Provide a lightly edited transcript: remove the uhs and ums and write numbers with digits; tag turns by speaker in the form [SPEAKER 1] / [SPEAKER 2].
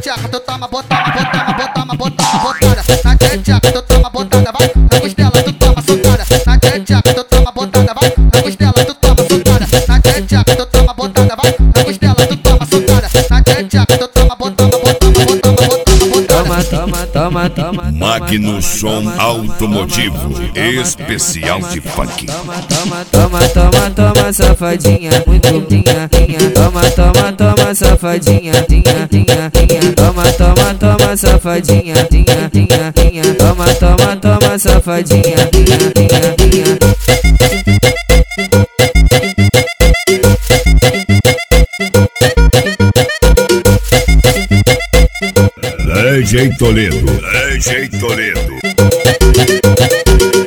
[SPEAKER 1] tcheca, tu toma botada. Na tcheca, tu toma botada, vai. Na costela, tu toma soltada. Na tcheca, tu toma botada, vai. Na costela, tu toma soltada. Na tcheca, tu toma botada, vai. Na costela, tu toma soltada. Na tcheca, tu toma botada.
[SPEAKER 2] Toma.
[SPEAKER 3] Magno Som Automotivo, especial de funk.
[SPEAKER 2] Toma, safadinha, muito minha. Toma, safadinha, tinha. Toma, safadinha, tinha. Toma, safadinha, tinha.
[SPEAKER 3] DJ Toledo.